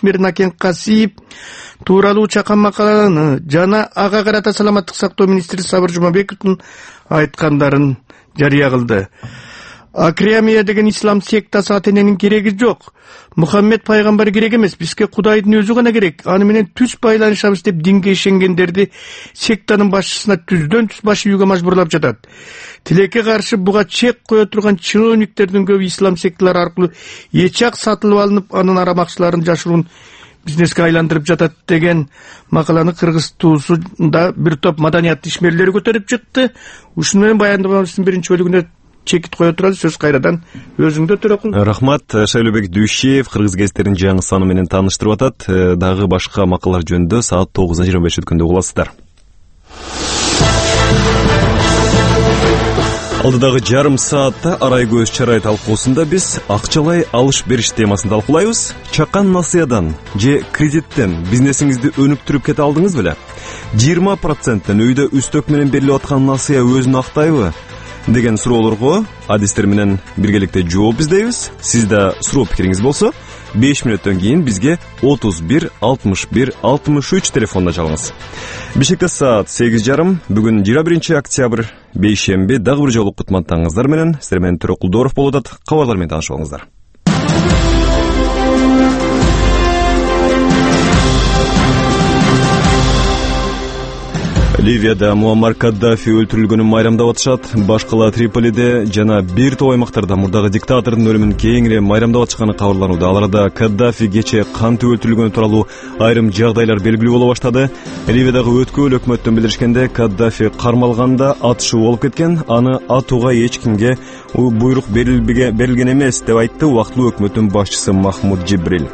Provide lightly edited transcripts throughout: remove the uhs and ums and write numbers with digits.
ишмер Накен Касиев тууралуу чакан макаланы жана ага карата саламаттык сактоо министри Сабыр Жумабековдун айткандарын жарыя кылды. Акриамия деген ислам сектасы атененин кереги жок. Мухаммед пайгамбар керек эмес, бизге Кудайдын өзү гана керек. Аны менен түз байланышабыз деп динге ишенгендерди сектанын башчысына түздөн түз баш үйгө мажбурлап жатат. Тилекке каршы буга чек кое турган чиновниктердин көбү ислам секталары аркылуу эчак сатылып алынып, анын арамакчыларын жашыруун бизнеске айландырып жатат деген макаланы Кыргыз туусунда бир топ маданият ишмерлери көтөрүп чыкты. Ушуну менен баяндамабыздын биринчи бөлүгүнө чекит кое туралы сөз кайрадан өзүңдө Төрөкүн. Рахмат. Шайлообек Дүйшеев Кыргыз гезиттеринин жаңы саны менен тааныштырып атат. Дагы башка макалалар жөнүндө саат 9:25 өткөндө угуласыздар. Алдыдагы жарым саатта Арай көз чарай талкуусунда биз акчалай алыш бериш темасын талкуулайбыз. Чакан насыядан же кредиттен бизнесиңизди өнүктүрүп кете алдыңыз беле? 20%тен өйдө үстөк менен берилип аткан насыя өзүн актайбы деген суроолорго адистер менен биргеликте жооп издейбиз. Сизде суроо пикириңиз болсо 5 мүнөттөн кийин бизге 31 61 63 телефонуна чалыңыз. Бишкекте саат 8:30. Бүгүн 21 октябрь бейшемби. Дагы бир жолу кутмандаңыздар менен сиздер менен Төрөкулдоров болуп атат. Кабарлар менен таанышып алыңыздар. Ливияда Муаммар Каддафи өлтүрүлгөнүн майрамдап атышат. Башкала Триполиде жана бир топ аймактарда мурдагы диктатордун өлүмүн кеңири майрамдап атышканы кабарланууда. Ал арада Каддафи кече кантип өлтүрүлгөнү тууралуу айрым жагдайлар белгилүү боло баштады. Ливиядагы өткөл өкмөттөн билдиришкенде, Каддафи кармалганда атышуу болуп кеткен. Аны атууга эч кимге буйрук берилген эмес деп айтты убактылуу өкмөттүн башчысы Махмуд Джибрил.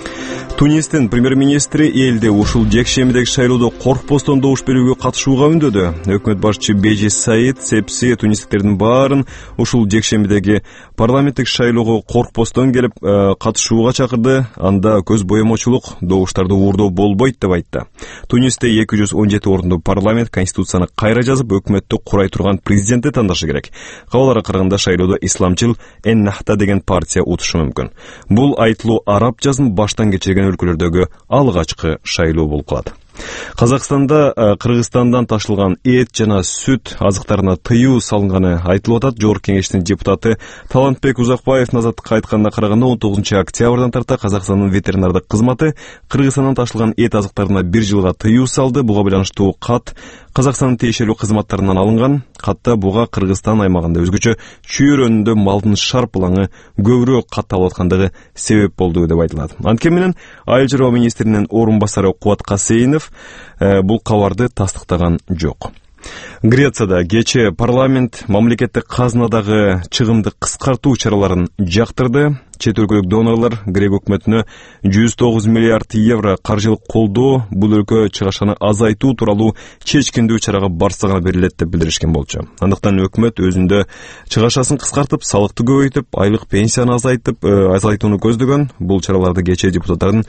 Тунистин премьер-министри элде ушул жекшембидеги шайлоодо коркпостон добуш берүүгө катышууга үндөдү. Өкмөт башчы Бежи Саид Сепси тунистиктердин баарын ушул жекшембидеги парламенттик шайлоого коркпостон келип катышууга чакырды. Анда көз боемочулук, добуштарды уурдоо болбойт деп айтты. Тунисте 217 ордундуу парламент конституцияны кайра жазып, өкмөттү курай турган президентти тандашы керек. Кабарларга караганда шайлоодо исламчыл Эн-Нахта деген партия утушу мүмкүн. Бул айтылуу араб жазын баштан кечирген өлкөлөрдөгү алгачкы шайлоо болуп калат. Казакстанда Кыргызстандан ташылган эт жана сүт азыктарына тыюу салынганы айтылып атат. Жогорку кеңештин депутаты Талантбек Узакбаев Азаттыкка айтканына караганда 19 октябрдан тарта Казакстандын ветеринардык кызматы Кыргызстандан ташылган эт азыктарына 1 жылга тыюу салды. Буга байланыштуу кат Казакстандын тиешелүү кызматтарынан алынган. Катта буга Кыргызстан аймагында өзгөчө чүйөрөнүндө малдын шарпылаңы көбүрөөк катталып аткандыгы себеп болду деп айтылат. Анткени менен Айыл чарба министринин орун басары Кубат Касейинов бул кабарды тастыктаган жок. Грецияда кече парламент мамлекеттик казынадагы чыгымды кыскартуу чараларын жактырды. Чет өлкөлүк донорлор Грек өкмөтүнө 109 миллиард евро каржылык колдоо, бул өлкө чыгашаны азайтуу тууралуу чечкиндүү чарага барса гана берилет деп билдиришкен болчу. Андыктан өкмөт өзүндө чыгашасын кыскартып, салыкты көбөйтүп, айлык пенсияны азайтууну көздөгөн. Бул чараларды кече депутаттардын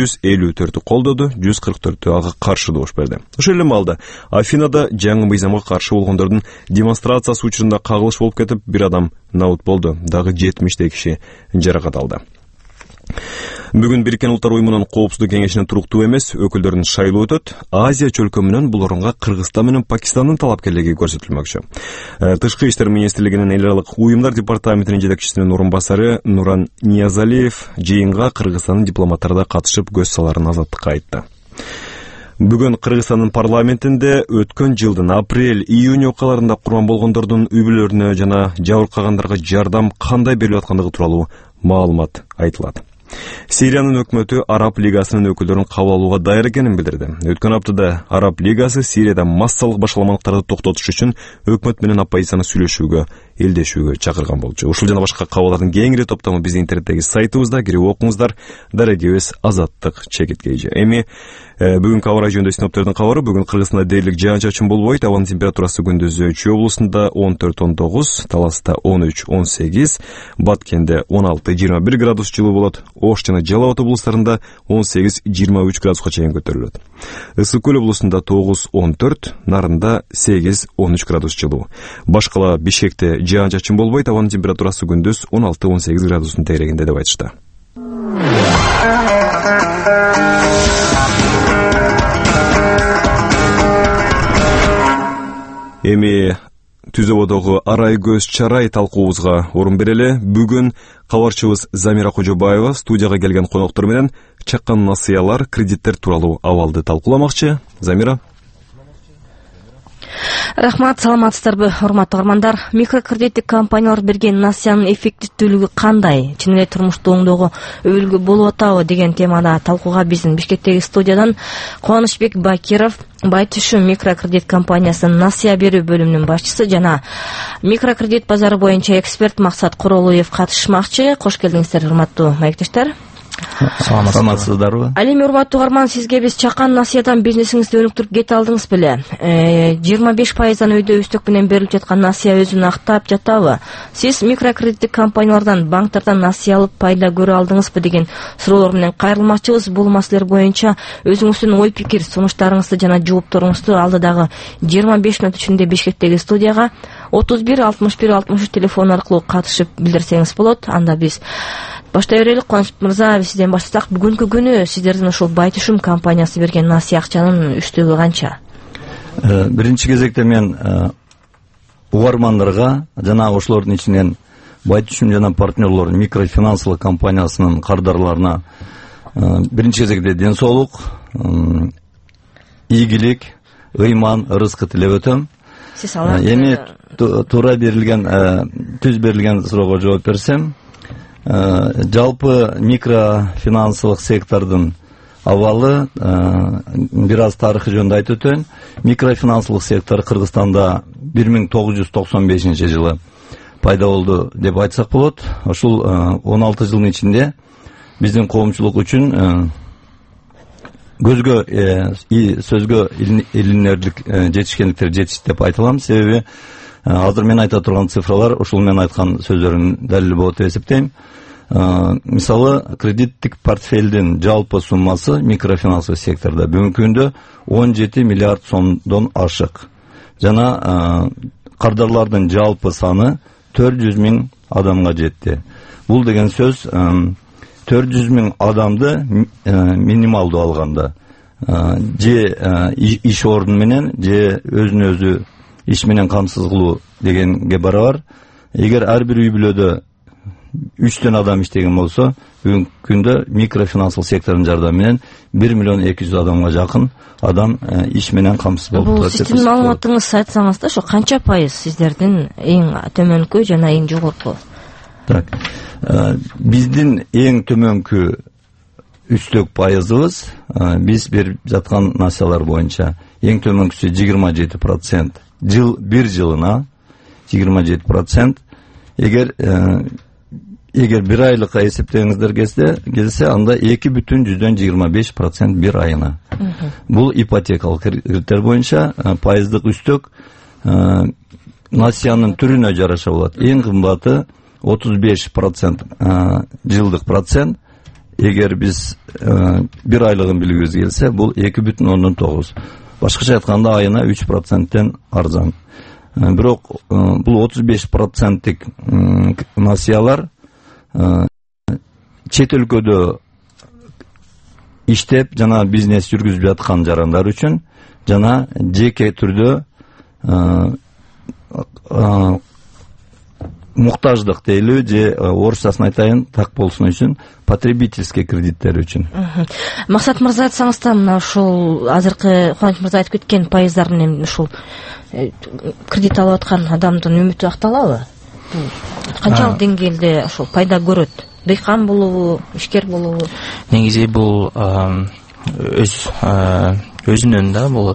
154-ü колдоду, 144-ü ага каршы добуш берди. Ошол эле маалда Афинада жаңы мыйзамга каршы болгондордун демонстрациясы учурунда кагылыш болуп кетип, бир адам наут болду. Дагы 70 киши жаракат алды. Бүгүн Бириккен Улуттар Уюмунун Коопсуздук кеңешинин туруктуу эмес өкүлдөрүнүн шайлоо өтөт. Азия чөлкөмүнөн бул орунга Кыргызстан менен Пакистандын талапкерлиги көрсөтүлмөкчү. Тышкы иштер министрлигинин эл аралык уюмдар департаментинин жетекчисинин орун басары Нуран Ниязалиев жыйынга Кыргызстандын дипломаттары да катышып көз саларын Азаттыкка айтты. Бүгүн Кыргызстандын парламентинде өткөн жылдын апрель-июнь окуяларында курман болгондордун үй бүлөлөрүнө жана жабыркагандарга жардам кандай берилип аткандыгы тууралуу маалымат айтылат. Сириянын өкмөтү Араб лигасынын өкүлдөрүн кабыл алууга даяр экенин билдирди. Өткөн аптада Араб лигасы Сирияда массалык башаламалыктарды токтотуш үчүн өкмөт менен оппозицияны сүйлөшүүгө, элдешүүгө чакырган болчу. Ушул жана башка кабарлардын кеңири топтому биздин интернеттеги сайтыбызда кирип окуңуздар. Дарегебиз Азаттык чекиткейжи. Эми бүгүн кабар жөнүндө синоптиктердин кабары. Бүгүн Кыргызстанда дээрлик жаан-чачын болбойт. Абанын температурасы күндүз Чүй облусунда 14-19, Таласта 13-18, Баткенде 16-21 градус жылуу болот. Ош жана Жалал Абад облустарында 18-23 градуска чейин көтөрүлөт. Ысык көл облусунда 9-14, Нарында 8-13 градус жылуу. Башкала Бишкекте жаан-чачын болбойт. Абанын температурасы күндүз 16-18 градустун тегерегинде деп айтышты. Эми Түзөбодогу арай көз чарай талкуубузга орун берели. Бүгүн кабарчыбыз Замира Кожобаева студияга келген коноктор менен чаккан насыялар, кредиттер тууралуу абалды талкууламакчы. Замира. Рахмат, саламатсыздарбы, урматтуу угармандар. Микрокредиттик компаниялар берген насыянын эффективдүүлүгү кандай? Чын эле турмушта оңдоого өбүлгү болуп атабы деген темада талкууга биздин Бишкектеги студиядан Кубанычбек Бакиров, Байтүшүм микрокредит компаниясынын насыя берүү бөлүмүнүн башчысы жана микрокредит базары боюнча эксперт Максат Куролуев катышмакчы. Кош келиңиздер, урматтуу маектештер. Саламатсыздарбы? Ал эми урматтуу угарман, сизге биз чакан насыядан бизнесиңизди өнүктүрүп кете алдыңыз беле? 25%дан өйдө үстөк менен берилип жаткан насыя өзүн актап жатабы? Сиз микрокредиттик компаниялардан, банктардан насыя алып пайда көрө алдыңызбы деген суроолор менен кайрылмакчыбыз. Бул маселелер боюнча өзүңүздүн ой пикир, сунуштарыңызды жана жоопторуңузду алдыдагы 25 мүнөт ичинде Бишкектеги студияга 31 61 63 телефон аркылуу катышып билдирсеңиз болот. Анда биз баштай берели. Кубаныч мырза, сизден баштасак, бүгүнкү күнү сиздердин ушул Байтүшүм компаниясы берген насыя акчанын үстөгү канча? Биринчи кезекте мен угармандарга жана ошолордун ичинен Байтүшүм жана партнерлор микрофинансылык компаниясынын кардарларына биринчи кезекте ден соолук, ийгилик, ыйман, ырыскы тилеп өтөм. Эми туура берилген, түз берилген суроого жооп берсем, жалпы микрофинансылык сектордун абалы бир аз тарыхы жөнүндө айтып өтөйүн. Микрофинансылык сектор Кыргызстанда 1995 жылы пайда болду деп айтсак болот. Ушул 16 жылдын ичинде биздин коомчулук үчүн көзгө сөзгө илинерлик жетишкендиктер жетишти деп айта алам. Себеби азыр мен айта турган цифралар ушул мен айткан сөздөрдүн далили болот деп эсептейм. Мисалы, кредиттик портфелдин жалпы суммасы микрофинансылык секторда бүгүнкү күндө 17 миллиард сомдон ашык. Жана кардарлардын жалпы саны 400 000 адамга жетти. Бул деген сөз 400 000 адамды минималдуу алганда же иш орду менен же өзүн өзү иш менен камсыз кылуу дегенге барабар. Эгер ар бир үй бүлөдө 3 адам иштеген болсо, бүгүнкү күндө микрофинансылык сектордун жардамы менен 1 200 000 адамга жакын адам иш менен камсыз болуп турат. Бул сиздин маалыматыңыз айтсаңыз да, ошо канча пайыз сиздердин эң төмөнкү жана эң жогорку? Так. Биздин эң төмөнкү үстөк пайызыбыз биз берип жаткан насыялар боюнча эң төмөнкүсү 27%. Bir жылына 27%. Эгер бир айлыкка эсептеңиздер келсе, анда 2,25% бир айына. Бул ипотекалык кредиттер боюнча пайыздык үстөк насыянын түрүнө жараша болот. Эң кымбаты 35% жылдык процент. Эгер биз бир айлыгын билгибиз келсе, бул 2,9. Башкача айтканда айына 3%тен арзан. Бирок бул 35%тик насыялар чет өлкөдө иштеп жана бизнес жүргүзүп жаткан жарандар үчүн жана жеке түрдө муктаждык дейлүү же орусчасын айтайын так болсун үчүн потребительский кредиттер үчүн. Максат мырза, айтсаңыз да, мына ушул азыркы Кубаныч мырза айтып кеткен пайыздар менен ушул кредит алып аткан адамдын үмүтү акталабы? Канчалык деңгээлде ушул пайда көрөт? Дыйкан болобу, ишкер болобу? Негизи бул өзүнөн да болот.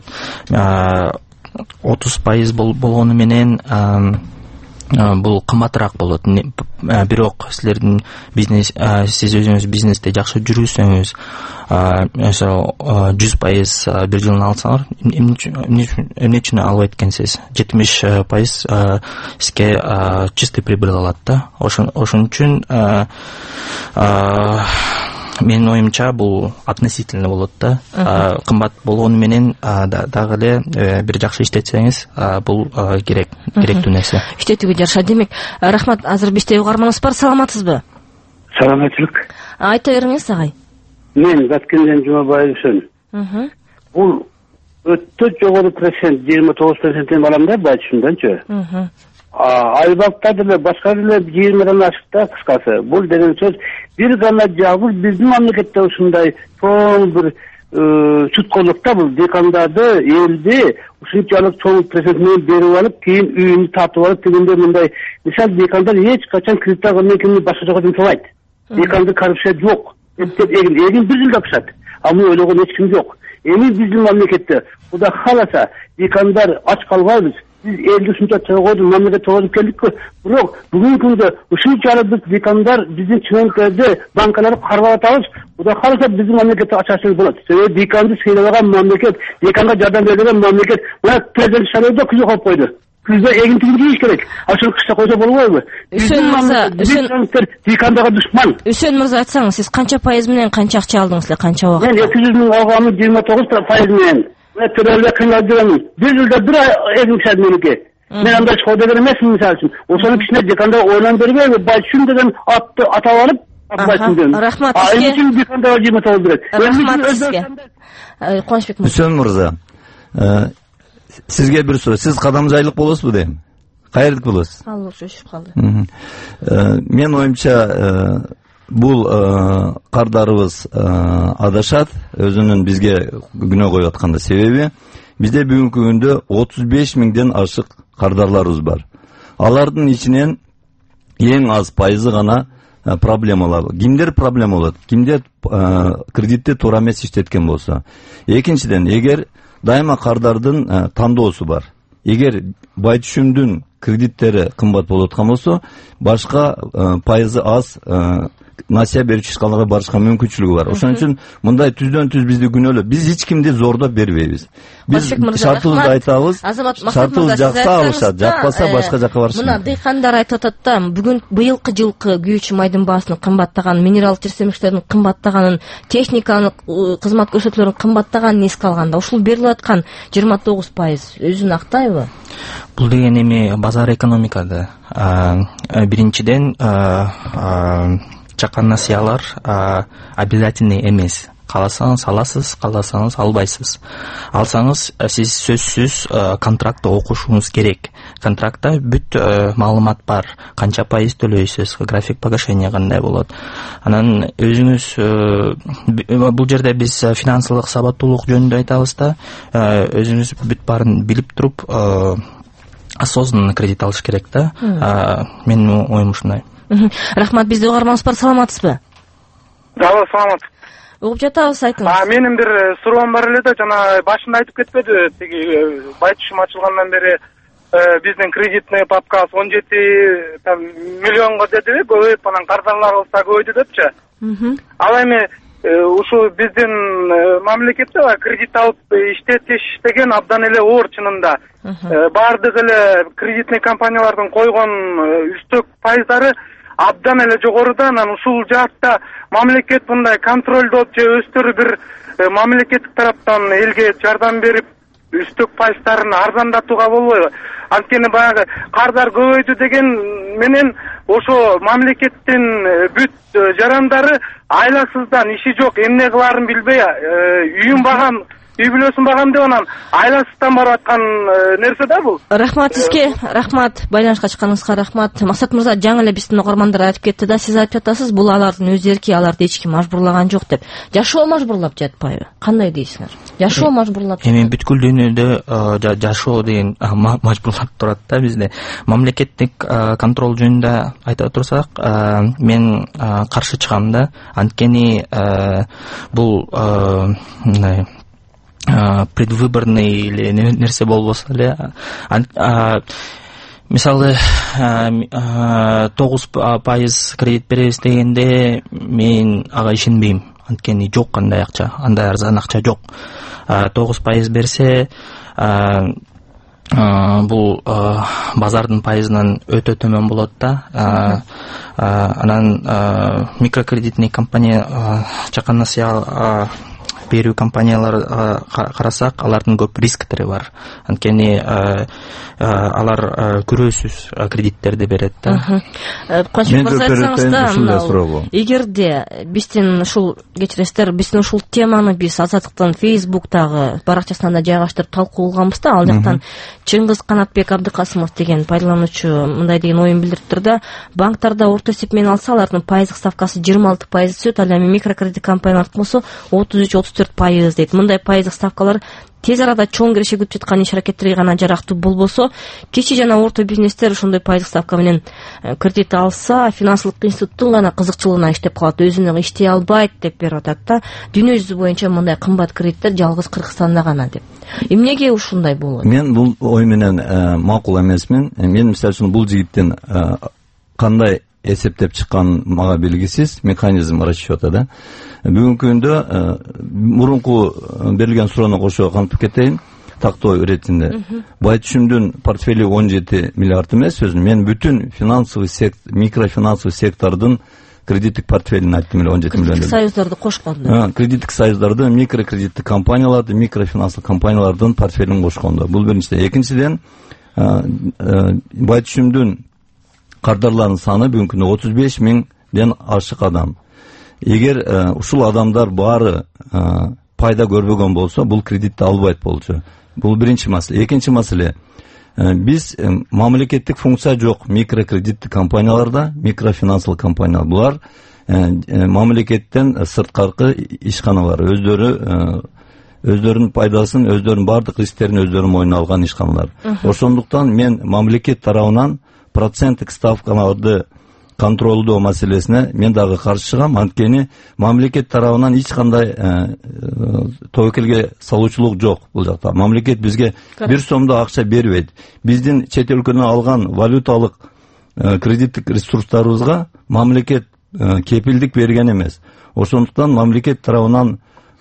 30% болгону менен бул кымбатыраак болот. Бирок силердин бизнес, сиз өзүңүз бизнесте жакшы жүрүсөңүз, ошо 100% бир жылына алсаңар, эмне үчүн албайт экенсиз? 70% сизге чистый прибыль алат да. Ошон үчүн менин оюмча бул относительно болот да. Кымбат болгону менен дагы эле бир жакшы иштетсеңиз, бул керектүү нерсе. Иштетүүгө жараша. Демек, рахмат. Азыр бизде угарманыбыз бар. Саламатсызбы? Саламатчылык. Айта бериңиз, агай. Мен Баткенден Жумабаевсың. Бул өтө жогору процент 29% алам да байчымданчы. Айбалта деле башка деле 20-дан ашыкта кыскасы. Бул деген сөз бир гана жабыл биздин мамлекетте ушундай чоң бир чуткоолукта бул декандарды элди ушунчалык чоң процент менен берип алып, кийин үйүнү тартып алып дегенде мындай мисал декандар эч качан кредит алгандан кийин башка жака жумшабайт. Деканды коррупция жок. Эгин бир жылда акчат. А муну ойлогон эч ким жок. Эми биздин мамлекетте Кудай кааласа декандар ач калбайбыз. Biz eldi ушунча чыгып мамлекет тоозуп келдикпи. Бирок бүгүнкү күндө ушунчалык биз декандар биздин чыгынкерди банкаларды карап атабыз. Кудай кааласа биздин мамлекетте ачашыбыз болот. Себеби деканды сыйлаган мамлекет, деканга жардам берген мамлекет мына президент шайлоодо күзө коюп койду. Күздө эгинтигин жийиш керек. Ошону кышта койсо болбойбу? Үсөн мырза, декандага душман. Үсөн мырза айтсаңыз, сиз канча пайыз менен канча акча алдыңыз эле, канча убакытта? Мен 200 миң алганмын 29% менен. Төрөлгө кыйналып жүрөмүн. Бир жылда бир эгин кишер меники. Мен андай чыгуу деген эмесмин мисалы үчүн. Ошону кичине деканда ойлонуп бербейби? Байшун деген атты атап алып, Байшун деген. Рахмат сизге. Айчын декандага 29 берет. Рахмат сизге. Кубанычбек мырза. Үсөн мырза. Сизге бир суроо. Сиз кадамжайлык болосузбу дейм? Кайердик болосуз? Ал шешип калды. Мен оюмча бул кардарыбыз адашат, өзүнүн бизге күнөө коюп атканда себеби бизде бүгүнкү күндө 35 миңден ашык кардарларыбыз бар. Алардын ичинен эң аз пайызы гана проблемалар. Кимдер проблема болот? Кимдер кредитти туура эмес иштеткен болсо. Экинчиден, эгер дайыма кардардын тандоосу бар. Эгер байтүшүмдүн кредиттери кымбат болуп аткан болсо, башка пайызы аз насия берүүчү ишканаларга барышка мүмкүнчүлүгү бар. Ошон үчүн мындай түздөн түз бизди күнөөлөп, биз эч кимди зордоп бербейбиз. Биз шартыбызды айтабыз. Шартыбыз жакса алышат, жакпаса башка жака барышат. Мына дыйкандар айтып атат да, бүгүн быйылкы жылкы күйүүчү майдын баасынын кымбаттаганын, минералдык жерсемиктердин кымбаттаганын, техниканын кызмат көрсөтүүлөрүнүн кымбаттаганын эске алганда, ушул берилип аткан 29% өзүн актайбы? Бул деген эми базар экономикада биринчиден чакан насыялар обязательный эмес. Кааласаңыз аласыз, кааласаңыз албайсыз. Алсаңыз сиз сөзсүз контрактты окушуңуз керек. Контрактта бүт маалымат бар. Канча пайыз төлөйсүз, график погашения кандай болот. Анан өзүңүз бул жерде биз финансылык сабаттуулук жөнүндө айтабыз да, өзүңүз бүт баарын билип туруп осознанно кредит алыш керек да. Менин оюм ушундай. Рахмат, бизде угарманыбыз бар, саламатсызбы? Да, саламат. Угуп жатабыз, айтыңыз. Менин бир суроом бар эле да, жана башында айтып кетпеди, тиги байтүшүм ачылгандан бери биздин кредитный папка 17 миллионго дедиби, көбөйүп анан кардарларыбыз да көбөйдү депчи. Ал эми ушу биздин мамлекетте кредит алып иштетиш деген абдан эле оор чынында. Бардык эле кредитный компаниялардын койгон үстөк пайыздары абдан эле жогоруда. Анан ушул жаатта мамлекет мындай контролдоп же өздөрү бир мамлекеттик тараптан элге жардам берип үстөк пайыздарын арзандатууга болбойбу? Анткени баягы кардар көбөйдү деген менен ошо мамлекеттин бүт жарандары айласыздан иши жок, эмне кылаарын билбей үйүн багам, үй бүлөсүн багам деп анан айласыздан барып аткан нерсе да бул. Рахмат сизге, рахмат. Байланышка чыкканыңызга рахмат. Максат мырза, жаңы эле биздин угармандар айтып кетти да, сиз айтып жатасыз, бул алардын өз эрки, аларды эч ким мажбурлаган жок деп. Жашоо мажбурлап жатпайбы? Кандай дейсиңер? Жашоо мажбурлап жатпайбы? Эми бүткүл дүйнөдө жашоо деген мажбурлап турат да бизде. Мамлекеттик контрол жөнүндө айта турсак, мен каршы чыгам да. Анткени бул мындай предвыборный или нерсе болбосо эле, мисалы 9% кредит беребиз дегенде мен ага ишенбейм. Анткени жок кандай акча, андай арзан акча жок. 9% берсе бул базардын пайызынан өтө төмөн болот да. Анан микрокредитный компания чакан насыя берүү компанияларга карасак, алардын көп рисктери бар. Анткени алар күрөөсүз кредиттерди берет да. Кантип айтсаңыз да, эгерде биздин ушул кечиресиздер, биздин ушул теманы биз Азаттыктын Facebook'тагы баракчасына да жайгаштырып талкуу кылганбыз да, ал жактан Чыңгыз Канатбек Абдыкасымов деген пайдалануучу мындай деген оюн билдириптир да, банктарда орто эсеп менен алса алардын пайыздык ставкасы 26% түсөт, ал эми микрокредит компаниялардыкы болсо 33-34% дейт. Мындай пайыздык ставкалар тез арада чоң киреше күтүп жаткан иш аракеттерге гана жарактуу болбосо, кичи жана орто бизнестер ошондой пайыздык ставка менен кредит алса, финансылык институттун гана кызыкчылыгына иштеп калат, өзүнө иштей албайт деп берип атат да. Дүйнө жүзү боюнча мындай кымбат кредиттер жалгыз Кыргызстанда гана деп. Эмнеге ушундай болот? Мен бул ой менен макул эмесмин. Мен мисалы үчүн бул жигиттин кандай эсептеп чыккан мага белгисиз, механизм расчета да. Бүгүнкү күндө мурунку берилген суроону кошо кантип кетейин, тактоо иретинде. Байтүшүмдүн портфели 17 миллиард эмес, сөзүн мен бүтүн финансовый сектор, микрофинансовый сектордун кредиттик портфелин айттым эле 17 миллион. Кредиттик союздарды кошкондо. Кредиттик союздарды, микрокредиттик компанияларды, микрофинансылык компаниялардын портфелин кошкондо. Бул биринчиден. Экинчиден, байтүшүмдүн кардарларынын саны бүгүнкү күндө 35 миңден ашык адам. Эгер ушул адамдар баары пайда көрбөгөн болсо, бул кредитти албайт болчу. Бул биринчи маселе. Экинчи маселе, биз мамлекеттик функция жок микрокредиттик компанияларда, микрофинансылык компаниялар. Булар мамлекеттен сырткаркы ишканалар, өздөрүнүн пайдасын, өздөрүнүн бардык рисктерин өздөрүнүн мойнуна алган ишканалар. Ошондуктан мен мамлекет тарабынан проценттик ставкаларды контролдоо маселесине мен дагы каршы чыгам. Анткени мамлекет тарабынан эч кандай тобокелге салуучулук жок бул жакта. Мамлекет бизге 1 сомдо акча бербейт. Биздин чет өлкөдөн алган валюталык кредиттик ресурстарыбызга мамлекет кепилдик берген эмес. Ошондуктан мамлекет тарабынан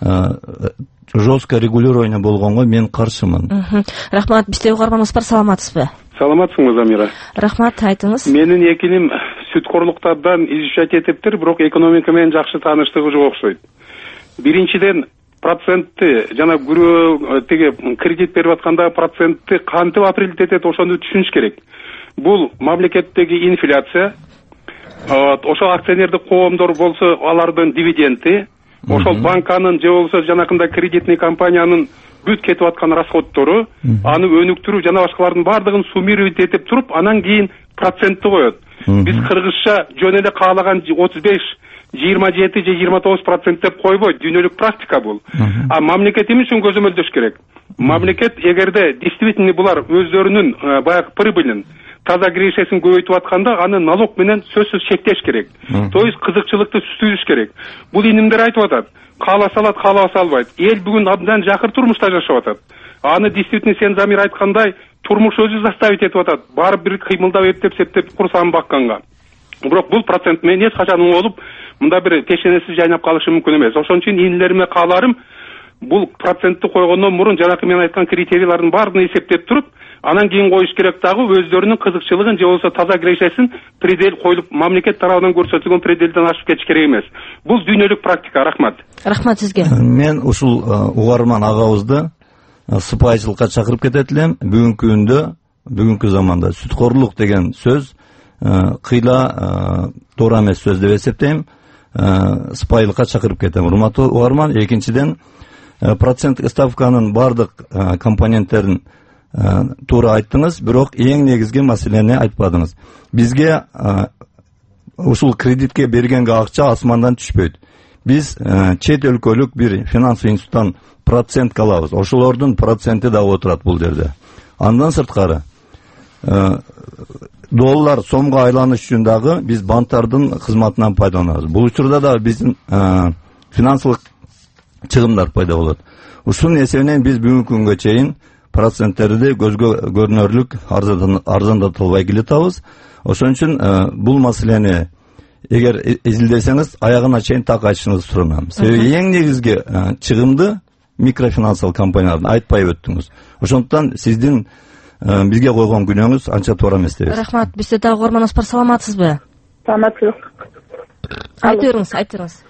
жестко регулирование болгонго мен каршымын. Рахмат, бизде угарманыбыз бар, саламатсызбы? Саламатсыңбы, Замира? Рахмат, айтыңыз. Менин экиним сүткорлуктардан изучать этиптир, бирок экономика менен жакшы тааныштыгы жок окшойт. Биринчиден, процентти жана күрөө кредит берип атканда процентти кантип апрелдет этет, ошону түшүнүш керек. Бул мамлекеттеги инфляция, ошо акционердик коомдор болсо алардын дивиденди, ошол банканын же болсо жанакындай кредитный компаниянын бүт кетип аткан расходтору, аны өнүктүрүү жана башкалардын бардыгын суммировать этип туруп, анан кийин процентти коет. Биз кыргызча жөн эле каалаган 35, 27 же 29% деп койбойт. Дүйнөлүк практика бул. А мамлекет эмне үчүн көзөмөлдөш керек? Мамлекет эгерде действительно булар өздөрүнүн баягы прибылин, таза кирешесин көбөйтүп атканда, аны налог менен сөзсүз чектеш керек. То есть кызыкчылыкты түзүш керек. Бул инимдер айтып атат. Кааласа алат, каалабаса албайт. Эл бүгүн абдан жакыр турмушта жашап атат. Аны действительно сен Замир айткандай турмуш өзү заставить этип атат. Барып бир кыймылдап эптеп курсагын бакканга. Бирок бул процент менен эч качан оңолуп, мында бир тешенесиз жайнап калышы мүмкүн эмес. Ошон үчүн инилериме кааларым, бул процентти койгондон мурун жанакы мен айткан критерийлардын баардыгын эсептеп туруп, анан кийин коюш керек дагы өздөрүнүн кызыкчылыгын же болбосо таза кирешесин предел коюлуп, мамлекет тарабынан көрсөтүлгөн пределден ашып кетиш керек эмес. Бул дүйнөлүк практика. Рахмат. Рахмат сизге. Мен ушул угарман агабызды сыпайчылыкка чакырып кетет элем. Бүгүнкү күндө, бүгүнкү заманда сүткорлук деген сөз кыйла туура эмес сөз деп эсептейм. Сыпайылыкка чакырып кетем. Урматтуу угарман, экинчиден проценттик ставканын бардык компоненттерин туура айттыңыз, бирок эң негизги маселени айтпадыңыз. Бизге ушул кредитке бергенге акча асмандан түшпөйт. Биз чет өлкөлүк бир финансовый институттан процент алабыз. Ошолордун проценти да отурат бул жерде. Андан сырткары доллар сомго айланыш үчүн дагы биз банктардын кызматынан пайдаланабыз. Бул учурда да биздин финансылык чыгымдар пайда болот. Ушунун эсебинен биз бүгүнкү күнгө чейин проценттерди көзгө көрүнөрлүк арзандатылбай келатабыз. Ошон үчүн бул маселени эгер изилдесеңиз аягына чейин так айтышыңызды суранам. Себеби эң негизги чыгымды микрофинансылык компаниялардан айтпай өттүңүз. Ошондуктан сиздин бизге койгон күнөөңүз анча туура эмес дейбиз. Рахмат. Бизде дагы угарманыбыз бар, саламатсызбы? Саламатсыз. Айтыңыз.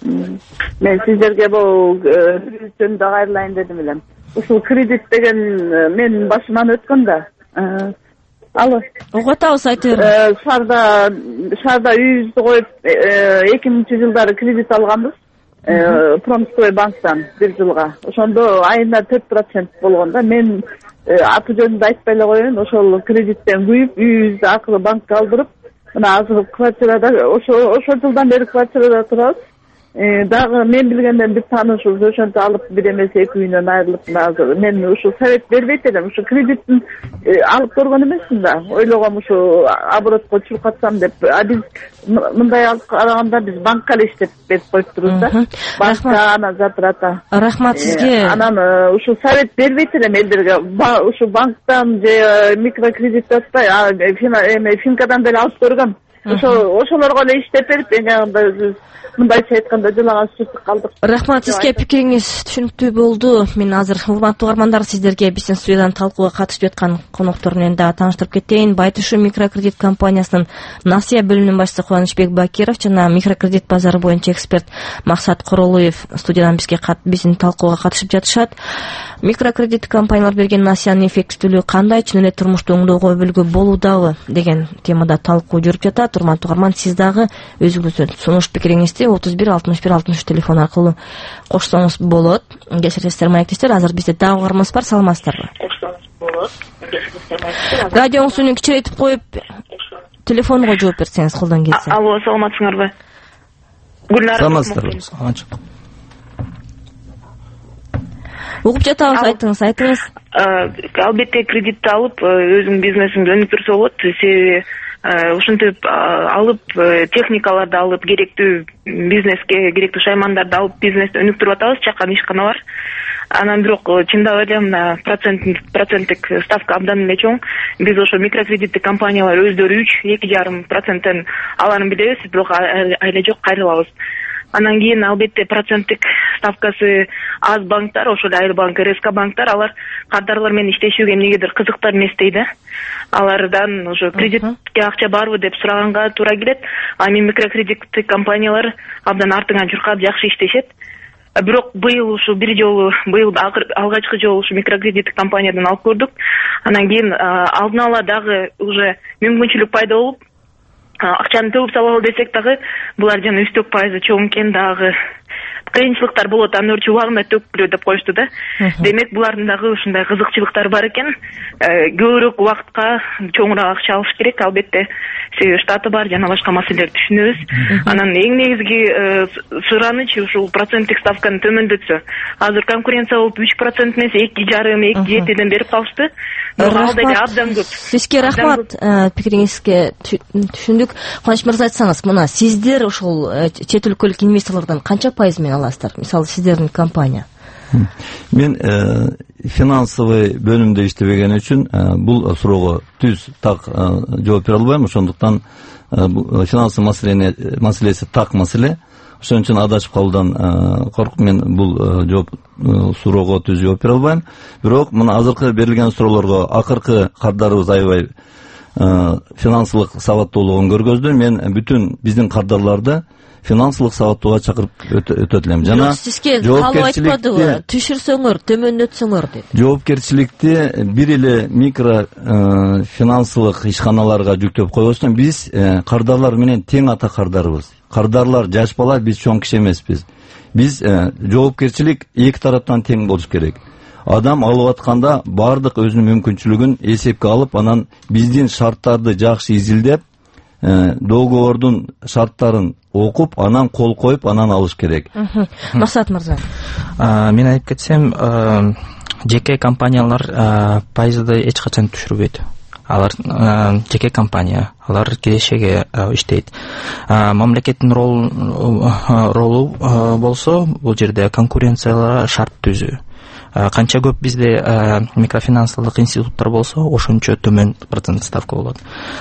Мен сиздерге бул кредит жөнүндө кайрылайын дедим элем. Ушул кредит деген менин башыман өткөн да. Алло. Угуп атабыз, айта бериңиз. Шаарда үйүбүздү коюп 2000-жылдары кредит алганбыз. Промстрой банктан 1 жылга. Ошондо айына 4% болгондо мен аты жөнүндө айтпай эле коеюн, ошол кредиттен күйүп, үйүбүздү акылы банкка алдырып, мына азыр квартирада ошол жылдан бери квартирада турабыз. Дагы мен билгенден бир таанышыбыз ошентип алып бир эмесе 2 үйүнөн айрылып, азыр мен ушул совет бербейт элем. Ушу кредиттин алып көргөн эмесмин да. Ойлогом ушу оборотко чуркатсам деп. Биз мындай алып караганда биз банкка эле иштеп берип коюптурбуз да. Банкка ана затрата. Рахмат сизге. Анан ушу совет бербейт элем элдерге. Ушу банктан же микрокредит атпай, финкадан деле алып көргөм. Ошолорго эле иштеп берип, мындайча айтканда жылаган сүртүп калдык. Рахмат сизге, пикириңиз түшүнүктүү болду. Мен азыр урматтуу угармандар сиздерге биздин студиядан талкууга катышып жаткан конокторду менен дагы тааныштырып кетейин. Байтушу микрокредит компаниясынын Насия бөлүмүнүн башчысы Кубанычбек Бакиров жана микрокредит базары боюнча эксперт Максат Королуев студиядан биздин талкууга катышып жатышат. Микрокредит компаниялар берген насиянын эффектүүлүгү кандай, чын эле турмушту оңдоого өбөлгө болуудабы деген темада талкуу жүрүп жатат. Урматтуу угарман, сиз дагы өзүңүздүн сунуш пикириңизди 31-61-63 телефон аркылуу кошсоңуз болот. Кесиптештер, маектештер, азыр бизде дагы угарманыбыз бар. Саламатсыздарбы? Радионуңузду кичирейтип коюп, телефонго жооп берсеңиз колдон келсе. Алло, саламатсыңарбы? Саламатсыздарбы? Угуп жатабыз, айтыңыз. Албетте кредитти алып, өзүңүн бизнесиңди өнүктүрсө болот. Себеби ушинтип алып, техникаларды алып, керектүү бизнеске керектүү шаймандарды алып, бизнести өнүктүрүп атабыз, чакан ишкана бар. Анан бирок чындап эле мына проценттик ставка абдан эле чоң. Биз ошо микрокредиттик компаниялар өздөрү 3-2,5%-тен аларын билебиз, бирок айла жок кайрылабыз. Анан кийин албетте проценттик ставкасы аз банктар, ошол Айрбанк, РСК банктар, алар кардарлар менен иштешүүгө эмнегедир кызыктар эмес дейди. Алардан ошо кредитке акча барбы деп сураганга туура келет. Эми микрокредиттик компаниялар абдан артыңан чуркап жакшы иштешет. Бирок быйыл алгачкы жолу ушу микрокредиттик компаниядан алып көрдүк. Анан кийин алдын ала дагы уже мүмкүнчүлүк пайда болуп, акчаны төгүп салалы десек дагы, булар жана үстөк пайызы чоң экен, дагы кыйынчылыктар болот, анын өрчү убагында төккүлө деп коюшту да. Демек булардын дагы ушундай кызыкчылыктары бар экен. Көбүрөөк убакытка чоңураак акча алыш керек, албетте себеби штаты бар, жана башка маселелерди түшүнөбүз. Анан эң негизги сураныч ушул проценттик ставканы төмөндөтсө. Азыр конкуренция болуп 3% эмес 2,5, 2,7ден берип калышты. Ал деле абдан көп. Сизге рахмат, пикириңизге түшүндүк. Кубаныч мырза, айтсаңыз, мына сиздер ушул чет өлкөлүк инвесторлордон канча пайыз менен аласыздар? Мисалы, сиздердин компания. Мен финансовый бөлүмдө иштебеген үчүн бул суроого түз так жооп бере албайм. Ошондуктан финансовый маселеси так маселе. Ошон үчүн адашып калуудан коркуп мен бул суроого түз жооп бере албайм. Бирок мына азыркы берилген суроолорго акыркы кардарыбыз аябай финансылык сабаттуулугун көргөздү. Мен бүтүн биздин кардарларды финансылык сабаттууга чакырып өтөт элем. Жана сизге калып айтпадыбы, түшүрсөңөр, төмөндөтсөңөр деп. Жоопкерчиликти бир эле микро финансылык ишканаларга жүктөп койбостон, биз кардарлар менен тең ата кардарбыз. Кардарлар жаш бала, биз чоң киши эмеспиз. Биз жоопкерчилик эки тараптан тең болуш керек. Адам алып атканда бардык өзүнүн мүмкүнчүлүгүн эсепке алып, анан биздин шарттарды жакшы изилдеп, договордун шарттарын окуп, анан кол коюп, анан алыш керек. Максат мырза. Мен айтып кетсем, жеке компаниялар пайызды эч качан түшүрбөйт. Алар жеке компания, алар кирешеге иштейт. Мамлекеттин ролу болсо, бул жерде конкуренцияларга шарт түзүү. Канча көп бизде микрофинансылык институттар болсо, ошончо төмөн процент ставка болот.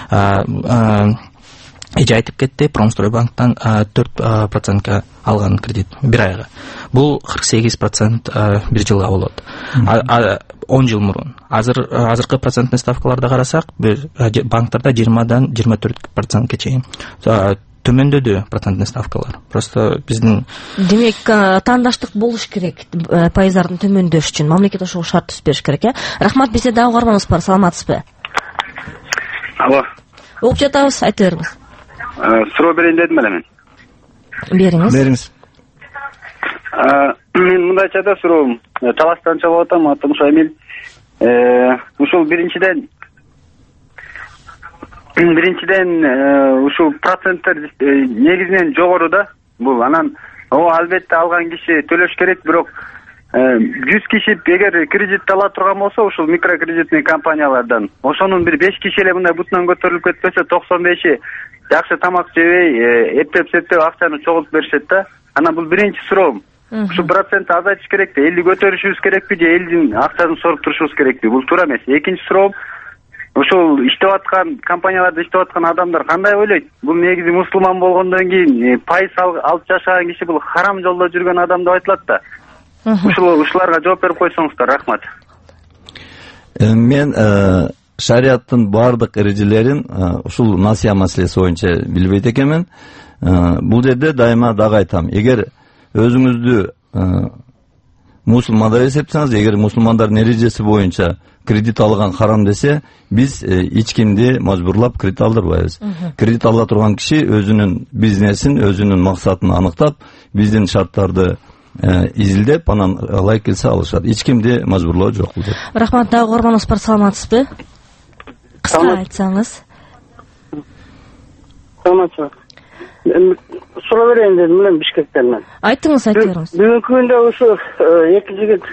Эже айтып кетти, Промстройбанктан 4%ка алган кредит бир айга. Бул 48% бир жылга болот. 10 жыл мурун. Азыркы процентный ставкаларды карасак, банктарда 20-дан 24%га чейин. төмөндөдү процентный ставкалар. Просто биздин демек таандаштык болуш керек пайыздардын төмөндөш үчүн мамлекет ошого шарт түзүп бериш керек э. Рахмат, бизде дагы угарманыбыз бар. Саламатсызбы? Алло. Угуп жатабыз, айта бериңиз. Суроо берейин дедим эле мен. Бериңиз. Мен мындайча да суроом. Таластан чыгып атам, атым Шамил. Ушул биринчиден ушул проценттер негизинен жогору да. Бул анан албетте алган киши төлөш керек, бирок 100 киши эгер кредит ала турган болсо ушул микрокредитный компаниялардан ошонун бир 5 киши эле мындай бутунан көтөрүлүп кетпесе 95-и жакшы тамак жебей, эптеп акчаны чогултуп беришет да. Анан бул биринчи суроом. Ушул процентти азайтыш керекпи, элди көтөрүшүбүз керекпи же элдин акчасын соруп турушубуз керекпи? Бул туура эмес. Экинчи суроом, ушул иштеп аткан компанияларда иштеп аткан адамдар кандай ойлойт? Бул негизи мусулман болгондон кийин пайыз алып жашаган киши бул харам жолдо жүргөн адам деп айтылат да. Ушуларга жооп берип койсоңуздар, рахмат. Мен шариаттын бардык эрежелерин ушул насыя маселеси боюнча билбейт экенмин. Бул жерде дайыма дагы айтам. Эгер өзүңүздү мусулмандар эсептесеңиз, эгер мусулмандардын эрежеси боюнча кредит алган харам десе, биз эч кимди мажбурлап кредит алдырбайбыз. Кредит ала турган киши өзүнүн бизнесин, өзүнүн максатын аныктап, биздин шарттарды изилдеп, анан ылайык келсе алышат. Эч кимди мажбурлоо жок бул. Рахмат, дагы угарманыбыз бар. Саламатсызбы? Кыска айтсаңыз. Саламатсызбы? Суроо берейин дедим эле Бишкектен мен. Айтыңыз, айта бериңиз. Бүгүнкү күндө ушу эки жигит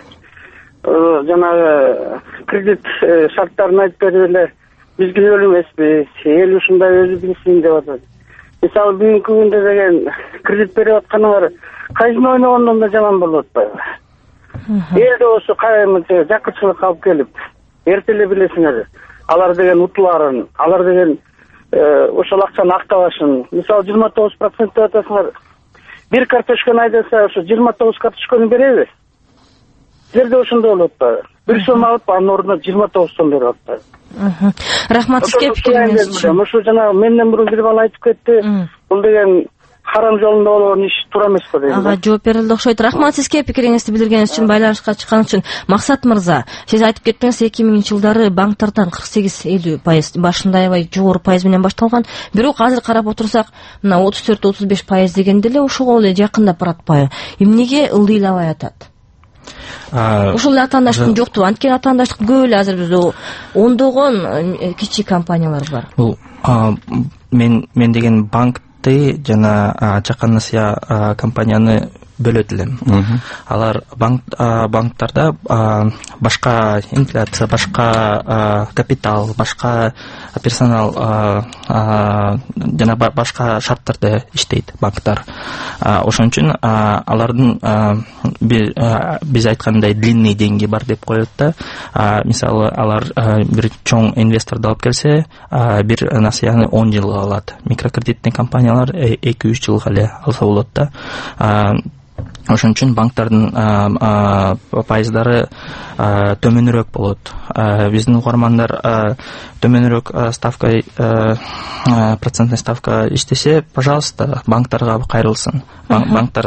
жанагы кредит шарттарын айтып берип эле биз күнөөлүү эмеспиз, эл ушундай өзү билсин деп атат. Мисалы бүгүнкү күндө деген кредит берип атканыңар казино ойногондон да жаман болуп атпайбы? Элде ошо кайымыча жакынчылыкка алып келип, эрте эле билесиңер, алар деген утуларын, алар деген ошол акчаны актабашын. Мисалы 29% деп атасыңар. Бир карточканы айдаса, ошо 29 карточканы береби? Жерде ошондой болуп атпайбы? Бир сом алып, анын ордуна 29 сом берип атпайбы? Рахмат, сизге пикириңиз үчүн. Ошо жана менден мурун бир бала айтып кетти. Бул деген харам жолунда болгон иш туура эмес го дейм. Ага, жооп берилди окшойт. Рахмат, сизге пикириңизди билдиргениңиз үчүн, байланышка чыккан үчүн. Максат мырза, сиз айтып кеттиңиз 2000-жылдары банктардан 48-50% башында аябай жогору пайыз менен башталган. Бирок азыр карап отурсак, мына 34-35% дегенде эле ошого эле жакындап баратпайбы? Эмнеге ылдыйлабай атат? Ушул атаандаштык жокту. Анткени атаандаштык көп эле азыр бизде ондогон кичи компаниялар бар. Бул мен деген банкты жана чакан насыя компанияны бөлөт элем. Алар банктарда башка инфляция, башка капитал, башка персонал жана башка шарттарда иштейт банктар. Ошон үчүн алардын биз айткандай длинный деньги бар деп коет да. Мисалы алар бир чоң инвесторду алып келсе, бир насыяны 10 жылга алат. Микрокредитный компаниялар 2-3 жылга эле алса болот да. Ошон үчүн банктардын пайыздары төмөнүрөөк болот. Биздин угармандар төмөнүрөөк ставка, процентный ставка иштесе, пожалуйста, банктарга кайрылсын. Банктар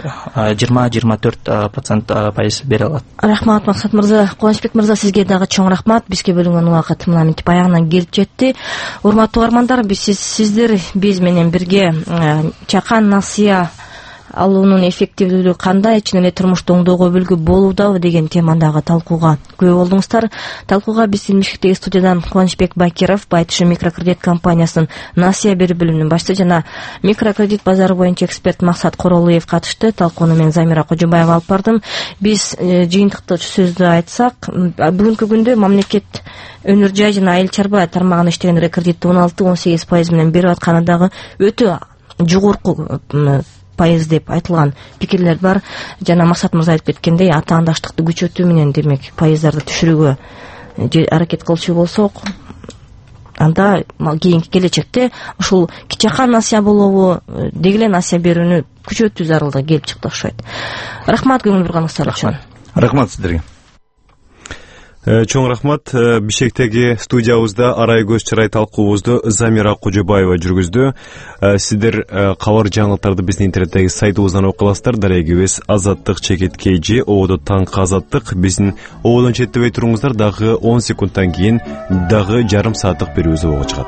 20-24% пайыз бере алат. Рахмат, Максат мырза. Кубанычбек мырза, сизге дагы чоң рахмат. Бизге бөлүнгөн убакыт мына мынтип аягына келип жетти. Урматтуу угармандар, сиздер биз менен бирге чакан насыя алуунун эффективдүүлүгү кандай, чын эле турмушта оңдоого өбөлгү болуудабы деген темадагы талкууга күбө болдуңуздар. Талкууга биздин Бишкектеги студиядан Кубанычбек Бакиров, Байтыши микрокредит компаниясынын насыя берүү бөлүмүнүн башчысы жана микрокредит базары боюнча эксперт Максат Королуев катышты. Талкууну мен Замира Кожобаева алып бардым. Биз жыйынтыкта сөздү айтсак, бүгүнкү күндө мамлекет өнөр жай жана айыл чарба тармагында иштегендерге кредитти 16-18% менен берип атканы дагы өтө жогорку пайыз деп айтылган пикирлер бар. Жана Максат мырза айтып кеткендей, атаандаштыкты күчөтүү менен демек пайыздарды түшүрүүгө аракет кылчу болсок, анда кийинки келечекте ушул чакан насыя болобу, деги эле насыя берүүнү күчөтүү зарылдыгы келип чыкты окшойт. Рахмат көңүл бурганыңыздар үчүн. Рахмат сиздерге. Чоң рахмат. Бишкектеги студиябызда арай көз чырай талкуубузду Замира Кожобаева жүргүздү. Сиздер кабар жаңылыктарды биздин интернеттеги сайтыбыздан окуй аласыздар. Дарегибиз Азаттык _KG ободо таңкы Азаттык. Биздин ободон четтебей туруңуздар, дагы 10 секундтан кийин дагы жарым сааттык берүүбүз болго чыгат.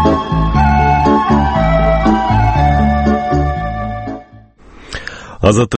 Азаттык